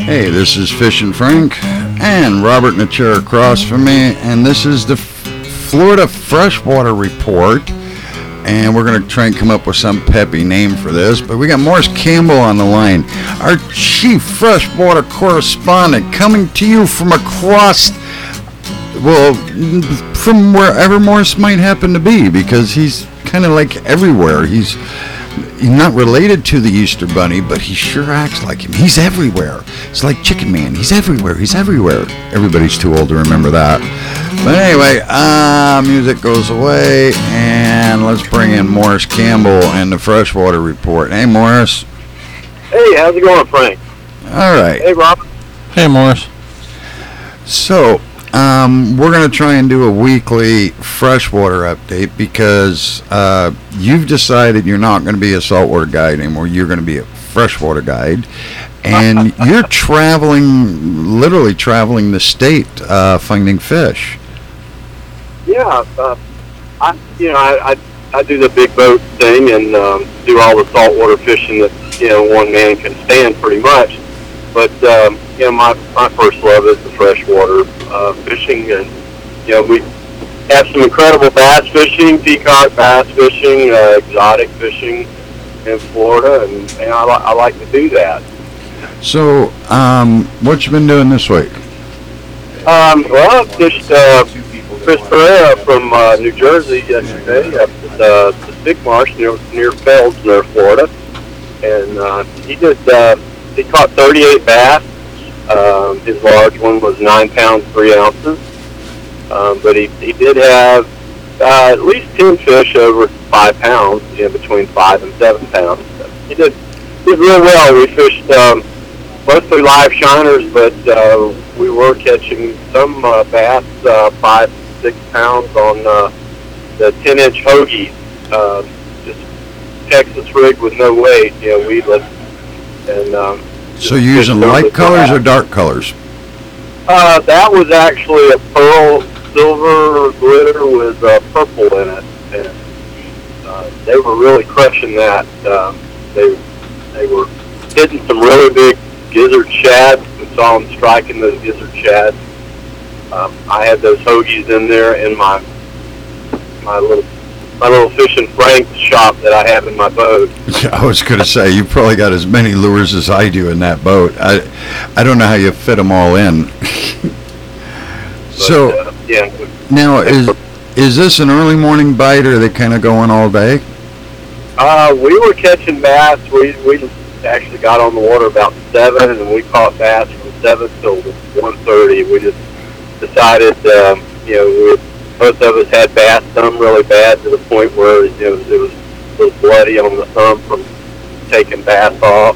Hey, this is Fishin' Frank and Robert in the chair across from me, and this is the Florida Freshwater Report. And we're going to try and come up with some peppy name for this, but we got Morris Campbell on the line, our chief freshwater correspondent, coming to you from across, well, from wherever Morris might happen to be, because he's kind of like everywhere. He's not related to the Easter Bunny, but he sure acts like him. He's everywhere. It's like Chicken Man. He's everywhere. He's everywhere. Everybody's too old to remember that. But anyway, music goes away, and let's bring in Morris Campbell and the Freshwater Report. Hey, Morris. Hey, how's it going, Frank? All right. Hey, Robert. Hey, Morris. So, we're going to try and do a weekly freshwater update because you've decided you're not going to be a saltwater guide anymore. You're going to be a freshwater guide. And you're literally traveling the state finding fish. Yeah, I do the big boat thing and do all the saltwater fishing that one man can stand pretty much. But my first love is the freshwater fishing, and we have some incredible bass fishing, peacock bass fishing, exotic fishing in Florida, and I like to do that. So, what you been doing this week? Well, I fished Chris Pereira from New Jersey yesterday up at the Stick Marsh near Felds, near Florida, and he caught 38 bass. His large one was 9 pounds 3 ounces, but he did have at least 10 fish over 5 pounds, between 5 and 7 pounds. So he did real well. We fished mostly live shiners, but we were catching some bass 5 to 6 pounds on the 10-inch hoagie, just Texas rig with no weight, weedless. And so you're using light colors or dark colors? That was actually a pearl silver glitter with purple in it, and they were really crushing that. They were hitting some really big gizzard shad. We saw them striking those gizzard shad. I had those hoagies in there in my little Fishin' Frank shop that I have in my boat. I was going to say, you probably got as many lures as I do in that boat. I don't know how you fit them all in. So, yeah. Now, is this an early morning bite, or are they kind of going all day? We were catching bass. We actually got on the water about 7, and we caught bass from 7 till 1:30. We just decided, both of us had bass thumb really bad to the point where it was a little bloody on the thumb from taking bass off.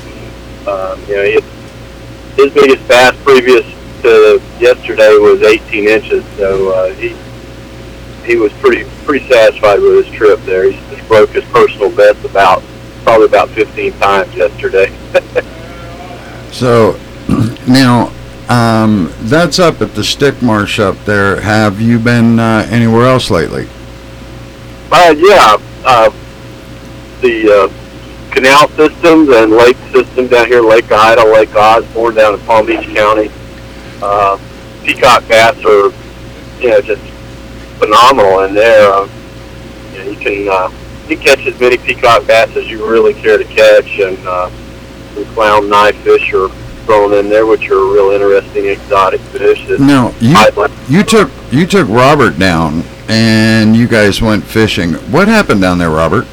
His biggest bass previous to yesterday was 18 inches, so he was pretty satisfied with his trip there. He just broke his personal best probably about 15 times yesterday. So now, that's up at the Stick Marsh up there. Have you been anywhere else lately? Yeah. The canal systems and lake system down here, Lake Ida, Lake Osborne down in Palm Beach County. Peacock bass are, just phenomenal in there. You can catch as many peacock bass as you really care to catch, and some clown knife fish are thrown in there, which are real interesting exotic fish. Now, you took Robert down, and you guys went fishing. What happened down there, Robert?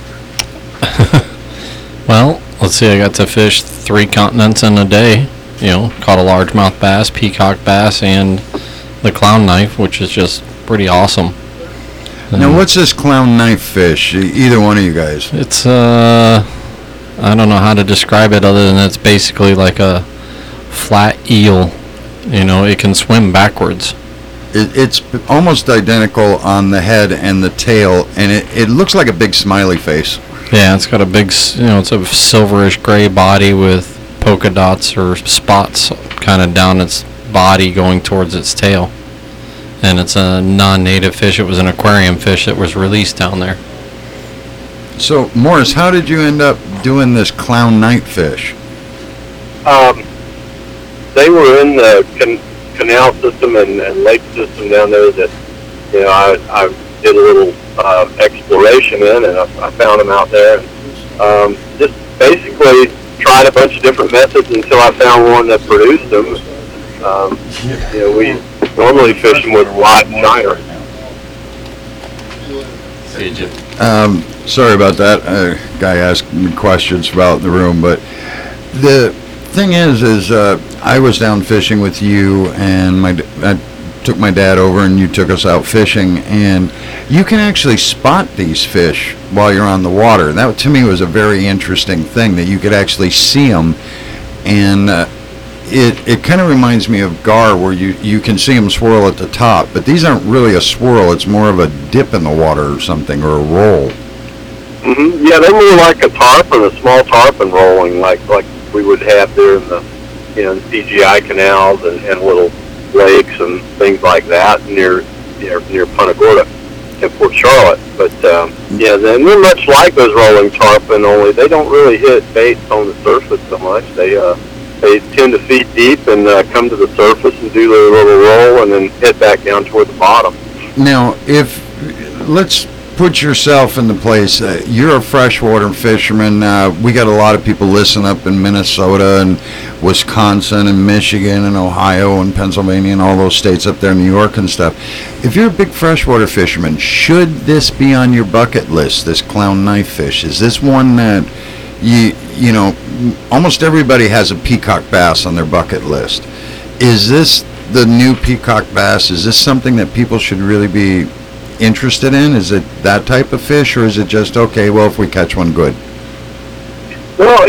Well, let's see. I got to fish 3 continents in a day. Caught a largemouth bass, peacock bass, and the clown knife, which is just pretty awesome. Now, what's this clown knife fish? Either one of you guys? It's I don't know how to describe it other than it's basically like a flat eel. It can swim backwards. It's almost identical on the head and the tail, and it looks like a big smiley face. Yeah, it's got a big, it's a silverish gray body with polka dots or spots kind of down its body going towards its tail. And it's a non-native fish. It was an aquarium fish that was released down there. So, Morris, how did you end up doing this clown knife fish? they were in the canal system and lake system down there that, you know, I did a little exploration in, and I found them out there. And, just basically tried a bunch of different methods until I found one that produced them. You know, we normally fish them with live shiner. Sorry about that. Guy asked me questions about the room, but the thing is I was down fishing with you, and I took my dad over, and you took us out fishing, and you can actually spot these fish while you're on the water. That to me was a very interesting thing, that you could actually see them, and it kind of reminds me of gar, where you can see them swirl at the top, but these aren't really a swirl. It's more of a dip in the water or something, or a roll. Mm-hmm. Yeah, they're more like a tarpon, a small tarpon rolling, like we would have there in the, you know, PGI canals and little lakes and things like that near Punta Gorda and Port Charlotte. But yeah, they're much like those rolling tarpon, only they don't really hit bait on the surface so much. They tend to feed deep and come to the surface and do their little roll and then head back down toward the bottom. Now, let's put yourself in the place. You're a freshwater fisherman. We got a lot of people listening up in Minnesota and Wisconsin and Michigan and Ohio and Pennsylvania and all those states up there, New York and stuff. If you're a big freshwater fisherman, should this be on your bucket list, this clown knife fish? Is this one that you know, almost everybody has a peacock bass on their bucket list. Is this the new peacock bass? Is this something that people should really be interested in? Is it that type of fish, or is it just, okay, well, if we catch one, good? Well,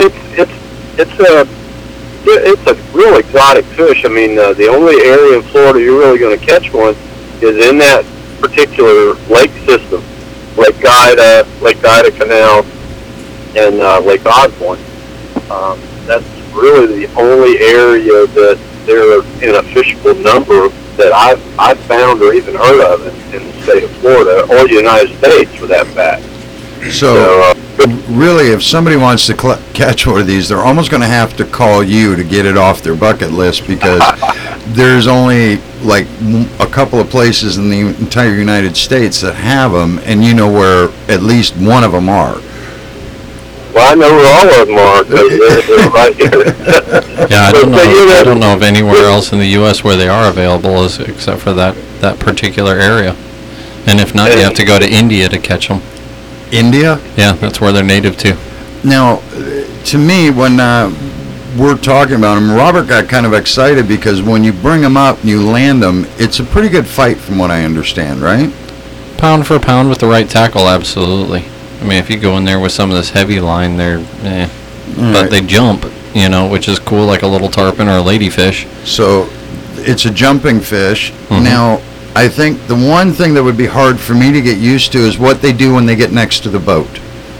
it's a real exotic fish. I mean, the only area in Florida you're really going to catch one is in that particular lake system, Lake Ida Canal and Lake Osborne. That's really the only area that they're in a fishable number that I've found or even heard of in the state of Florida, or the United States for that fact. So really, if somebody wants to catch one of these, they're almost going to have to call you to get it off their bucket list, because there's only like a couple of places in the entire United States that have them, and you know where at least one of them are. Well, I know where all of them are, because they're right here. Yeah, I don't know of anywhere else in the U.S. where they are available, except for that particular area. And if not, you have to go to India to catch them. India? Yeah, that's where they're native to. Now, to me, when we're talking about them, Robert got kind of excited, because when you bring them up and you land them, it's a pretty good fight from what I understand, right? Pound for pound with the right tackle, absolutely. I mean, if you go in there with some of this heavy line, they're but they jump, you know, which is cool, like a little tarpon or a ladyfish. So it's a jumping fish. Mm-hmm. Now, I think the one thing that would be hard for me to get used to is what they do when they get next to the boat.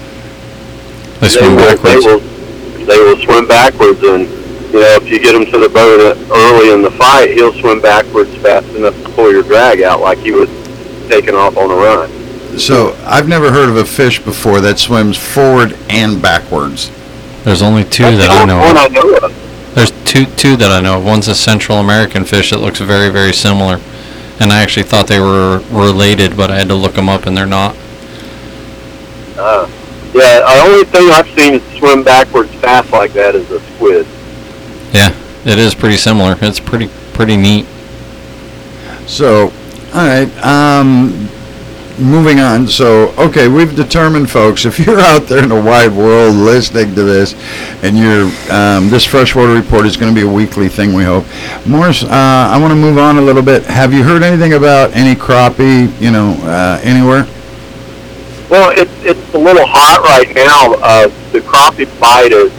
They swim backwards. They will swim backwards, and you know, if you get him to the boat early in the fight, he'll swim backwards fast enough to pull your drag out like he was taking off on a run. So I've never heard of a fish before that swims forward and backwards. There's only two that I know of. There's two that I know of. One's a Central American fish that looks very, very similar. And I actually thought they were related, but I had to look them up, and they're not. Yeah, the only thing I've seen swim backwards fast like that is a squid. Yeah, it is pretty similar. It's pretty neat. So, all right. Moving on. So, okay, we've determined, folks, if you're out there in the wide world listening to this, and you're this freshwater report is going to be a weekly thing, we hope. Morris, I want to move on a little bit. Have you heard anything about any crappie, anywhere? Well, it's a little hot right now. The crappie bite is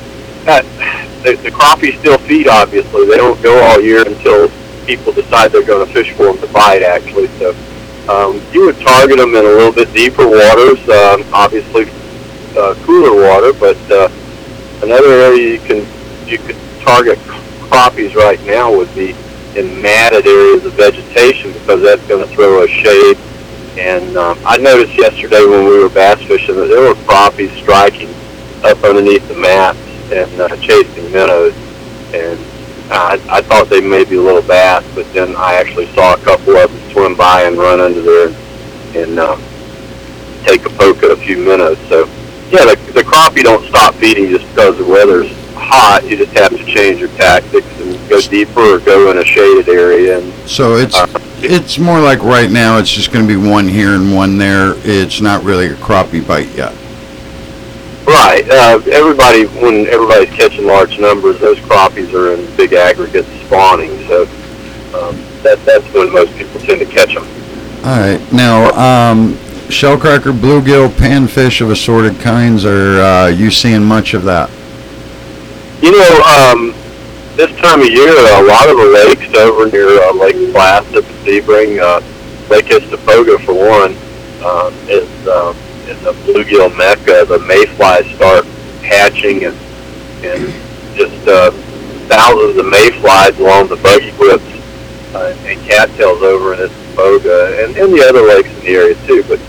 the crappie still feed. Obviously, they don't go all year until people decide they're going to fish for them to bite. Actually, so. You would target them in a little bit deeper waters, obviously cooler water, but another area you could target crappies right now would be in matted areas of vegetation, because that's going to throw a shade. And I noticed yesterday when we were bass fishing that there were crappies striking up underneath the mats and chasing minnows. And I thought they may be a little bass, but then I actually saw a couple of them swim by and run under there and take a poke at a few minnows. So, yeah, the crappie don't stop feeding just because the weather's hot. You just have to change your tactics and go deeper or go in a shaded area. And So it's more like right now it's just going to be one here and one there. It's not really a crappie bite yet. right, when everybody's catching large numbers, those crappies are in big aggregates spawning. So that's when most people tend to catch them. All right. Now, shellcracker, bluegill, panfish of assorted kinds, are you seeing much of that? You know, this time of year, a lot of the lakes over near Lake Placid, Sebring, Lake Histopoga for one, is a bluegill mecca. The mayflies start hatching and just thousands of mayflies along the buggy whips and cattails over in Histopoga and the other lakes in the area too. But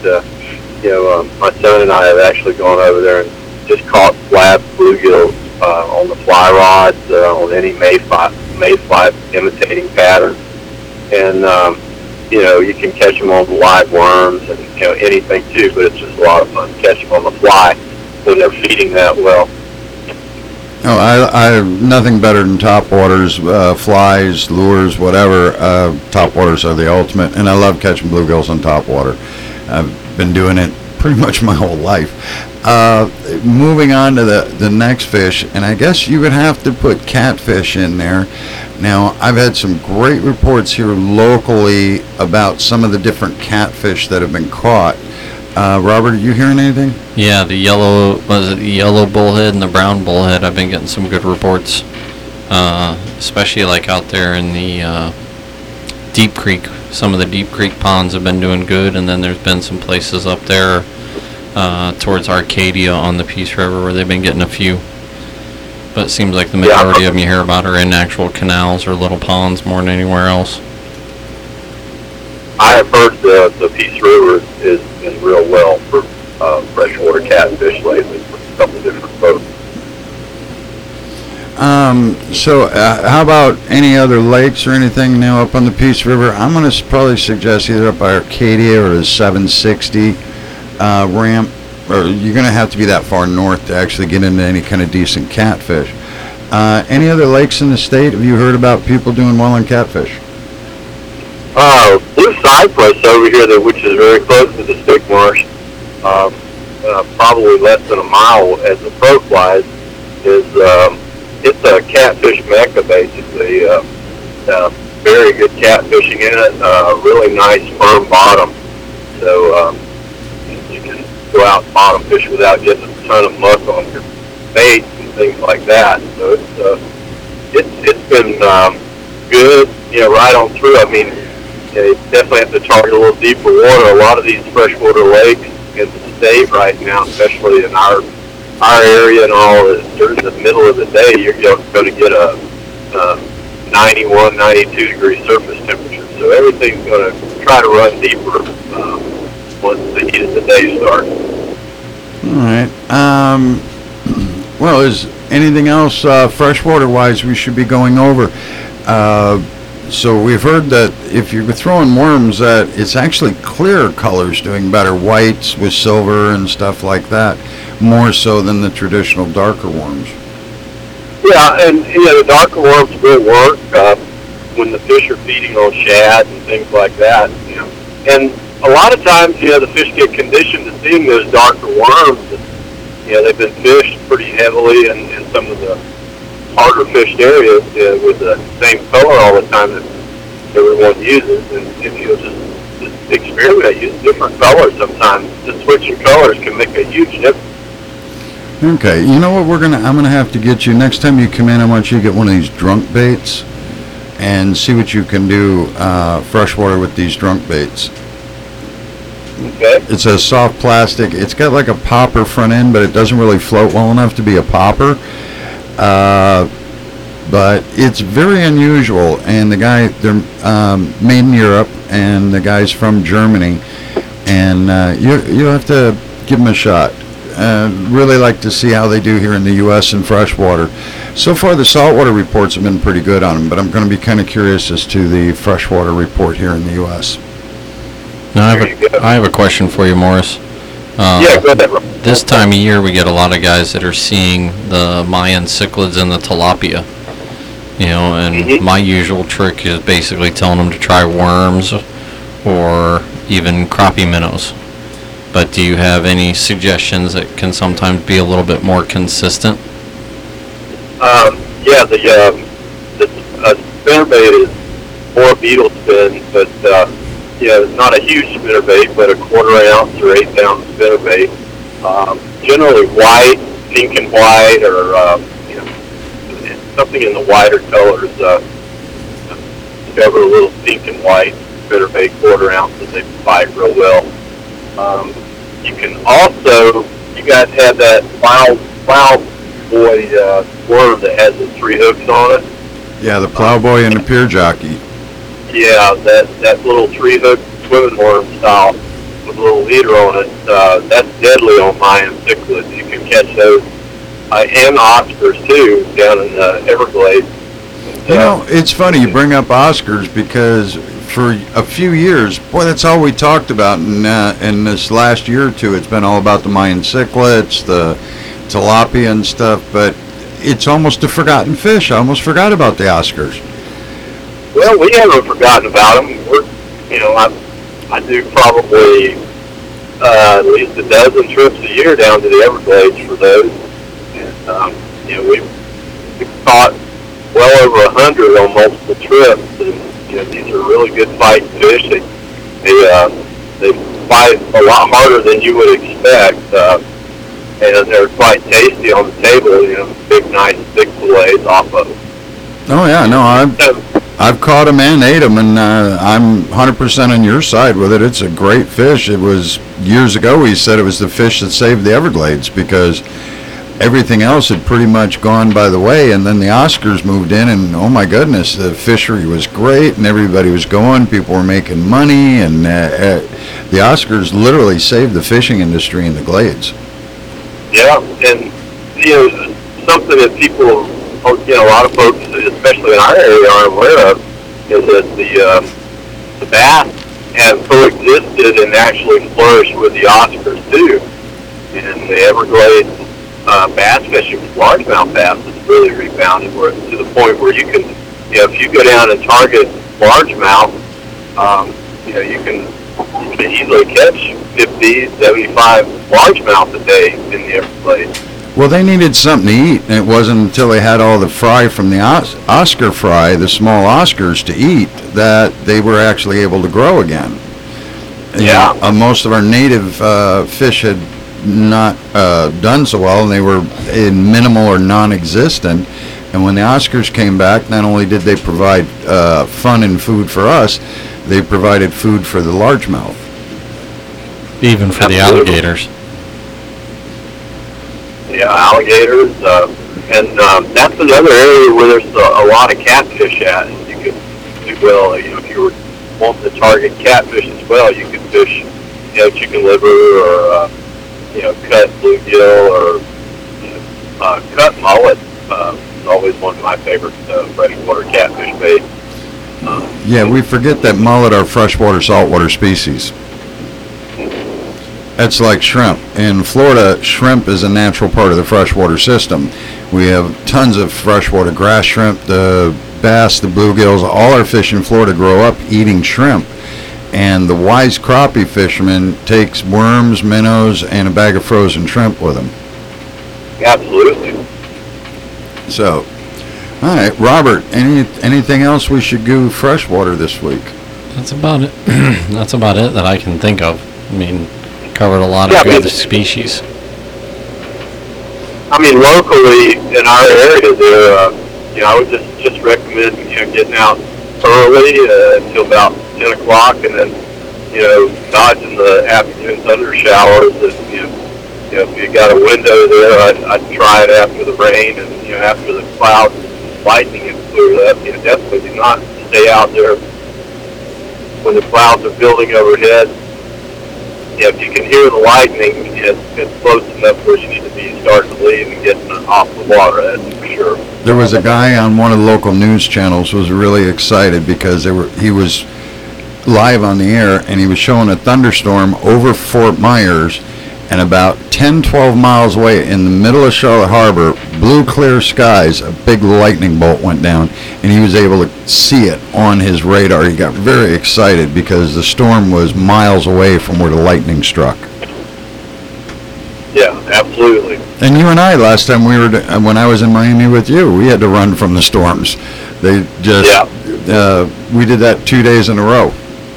my son and I have actually gone over there and just caught slab bluegills on the fly rods, on any mayfly imitating pattern, and you can catch them on live worms and anything too. But it's just a lot of fun to catch them on the fly when they're feeding that well. Oh, I nothing better than topwaters, flies, lures, whatever. Topwaters are the ultimate, and I love catching bluegills on topwater. I've been doing it pretty much my whole life. Moving on to the next fish, and I guess you would have to put catfish in there. Now, I've had some great reports here locally about some of the different catfish that have been caught. Robert, are you hearing anything? Yeah, the yellow bullhead and the brown bullhead. I've been getting some good reports, especially like out there in the Deep Creek. Some of the Deep Creek ponds have been doing good, and then there's been some places up there towards Arcadia on the Peace River where they've been getting a few. But it seems like the majority of them you hear about are in actual canals or little ponds more than anywhere else. I have heard the Peace River is in real well for freshwater catfish lately with a couple of different boats. So how about any other lakes or anything now up on the Peace River? I'm going to probably suggest either up by Arcadia or the 760 ramp, or you're going to have to be that far north to actually get into any kind of decent catfish. Any other lakes in the state? Have you heard about people doing well on catfish? Blue Cypress over here, which is very close to the Stick Marsh, probably less than a mile as the crow flies, is it's a catfish mecca basically. Very good catfishing in it, really nice firm bottom. So you can go out and bottom fish without getting a ton of muck on your baits and things like that. So it's been good, right on through. I mean, you definitely have to target a little deeper water. A lot of these freshwater lakes in the state right now, especially in our area and all, during the middle of the day, you're going to get a 91, 92 degree surface temperature. So everything's going to try to run deeper once the heat of the day starts. All right. Well, is anything else freshwater-wise we should be going over? So we've heard that if you're throwing worms, that it's actually clear colors doing better, whites with silver and stuff like that, more so than the traditional darker worms. Yeah, and the darker worms will work when the fish are feeding on shad and things like that. And a lot of times, the fish get conditioned to seeing those darker worms. And, they've been fished pretty heavily in some of the harder fished areas with the same color all the time that everyone uses. And if you just experiment, use different colors sometimes, just switching colors can make a huge difference. Okay, you know what I'm gonna have to get you next time you come in. I want you to get one of these drunk baits and see what you can do freshwater with these drunk baits. Okay. It's a soft plastic. It's got like a popper front end, but it doesn't really float well enough to be a popper. But it's very unusual, and they're made in Europe, and the guy's from Germany, and you have to give them a shot. Really like to see how they do here in the U.S. in freshwater. So far, the saltwater reports have been pretty good on them, but I'm going to be kind of curious as to the freshwater report here in the U.S. Now, There you go. I have a question for you, Morris. Yeah, go ahead, Rob. This time of year, we get a lot of guys that are seeing the Mayan cichlids and the tilapia. You know, and Mhm. my usual trick is basically telling them to try worms or even crappie minnows. But do you have any suggestions that can sometimes be a little bit more consistent? Yeah, the spinnerbait is more beetle spin, but yeah, it's not a huge spinnerbait, but a 1/4 ounce or 1/8 ounce spinnerbait. Generally white, pink and white, or you know, something in the whiter colors. Discover a little pink and white spinnerbait 1/4 ounces. They bite real well. You can also, you guys have that wild boy worm that has the 3 hooks on it. Yeah, the plowboy and the pier jockey. Yeah, that little 3 hook swimming worm style with a little leader on it. That's deadly on Mayan cichlids. You can catch those and Oscars too down in the Everglades. You know, it's funny you bring up Oscars because for a few years, boy, that's all we talked about. In this last year or two, it's been all about the Mayan cichlids, the tilapia and stuff, but it's almost a forgotten fish. I almost forgot about the Oscars. Well, we haven't forgotten about them. We're, you know, I do probably at least a dozen trips a year down to the Everglades for those. And, you know, we've caught well over 100 on multiple trips. And, you know, these are really good fighting fish. They fight a lot harder than you would expect. And they're quite tasty on the table, you know, big, nice, thick fillets off of them. Oh yeah, no, So, I've caught them and ate them, and I'm 100% on your side with it. It's a great fish. It was years ago we said it was the fish that saved the Everglades because everything else had pretty much gone by the way, and then the Oscars moved in, and oh my goodness, the fishery was great, and everybody was going, people were making money, and the Oscars literally saved the fishing industry in the Glades. yeah, and, you know, something that people, you know, a lot of folks, especially in our area, aren't aware of, is that the bass have coexisted and actually flourished with the Oscars too. And the Everglades bass fishing with largemouth bass has really rebounded where, to the point where you can, you know, if you go down and target largemouth, you know, you can easily catch 50, 75 largemouth a day in the Everglades. Well, they needed something to eat, and it wasn't until they had all the fry from the Oscar fry, the small Oscars, to eat, that they were actually able to grow again. Yeah. Most of our native fish had not done so well, and they were in minimal or non-existent. And when the Oscars came back, not only did they provide fun and food for us, they provided food for the largemouth. Even for the Absolutely. alligators. Yeah, alligators, and that's another area where there's a lot of catfish at. And you could do well, you know, if you were wanting to target catfish as well, you could fish, you know, chicken liver or, you know, cut bluegill or, you know, cut mullet. Is always one of my favorite freshwater catfish baits. Yeah, we forget that mullet are freshwater, saltwater species. That's like shrimp. In Florida, shrimp is a natural part of the freshwater system. We have tons of freshwater grass shrimp, the bass, the bluegills. All our fish in Florida grow up eating shrimp. And the wise crappie fisherman takes worms, minnows, and a bag of frozen shrimp with him. Absolutely. So, all right, Robert, anything else we should do freshwater this week? That's about it. That's about it that I can think of. I mean, covered a lot Yeah, of good but- species. I mean, locally in our area, there, you know, I would just recommend, you know, getting out early until about 10 o'clock, and then, you know, dodging the afternoon thunder showers. And, you know, if you got a window there, I'd try it after the rain and, you know, after the clouds and lightning have cleared up. You know, definitely do not stay out there when the clouds are building overhead. if you can hear the lightning, it's close enough where you need to be starting to leave and getting off the water. That's for sure. There was a guy on one of the local news channels was really excited because he was live on the air, and he was showing a thunderstorm over Fort Myers, and about 10-12 miles away in the middle of Charlotte Harbor, blue clear skies, a big lightning bolt went down, and he was able to see it on his radar. He got very excited because the storm was miles away from where the lightning struck. Yeah, absolutely. And you and I, last time when I was in Miami with you, we had to run from the storms. They just, we did that 2 days in a row.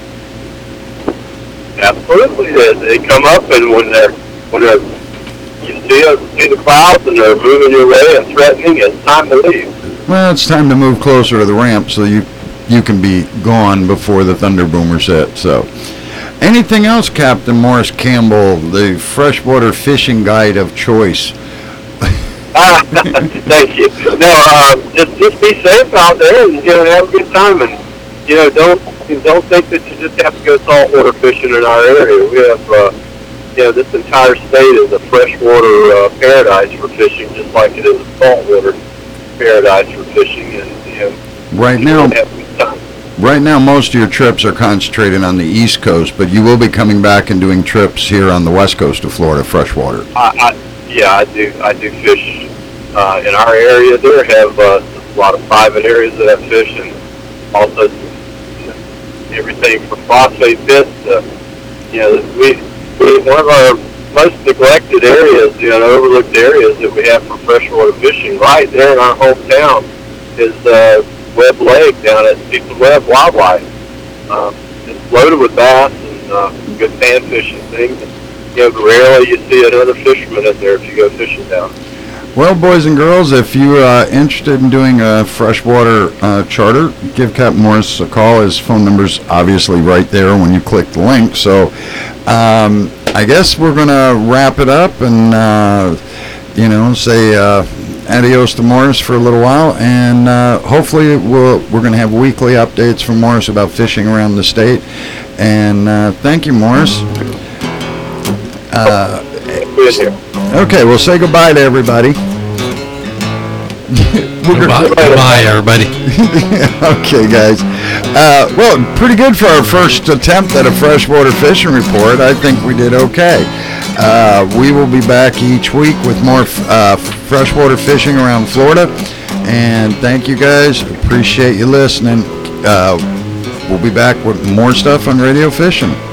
Absolutely, they come up, and when you see the clouds and they're moving your way and threatening, it's time to leave. Well, it's time to move closer to the ramp so you can be gone before the thunder boomers hit. So, anything else, Captain Morris Campbell, the freshwater fishing guide of choice? Thank you. No, just be safe out there and have a good time, and don't think that you just have to go saltwater fishing in our area. We have this entire state is a freshwater paradise for fishing, just like it is a saltwater paradise for fishing. And right now, most of your trips are concentrated on the East Coast, but you will be coming back and doing trips here on the West Coast of Florida, freshwater. I do fish in our area. There have a lot of private areas that have fish, and also everything from phosphate pits to, one of our most neglected areas, overlooked areas that we have for freshwater fishing right there in our hometown is Webb Lake down at Cecil Webb Wildlife. It's loaded with bass and good pan fishing things. Rarely you see another fisherman in there if you go fishing down. Well, boys and girls, if you're interested in doing a freshwater charter, give Captain Morris a call. His phone number's obviously right there when you click the link. So I guess we're going to wrap it up and, say adios to Morris for a little while. And hopefully we're going to have weekly updates from Morris about fishing around the state. And thank you, Morris. Okay, we'll say goodbye to everybody. Goodbye, everybody. Okay, guys. Well, pretty good for our first attempt at a freshwater fishing report. I think we did okay. We will be back each week with more freshwater fishing around Florida. And thank you, guys. Appreciate you listening. We'll be back with more stuff on Radio Fishing.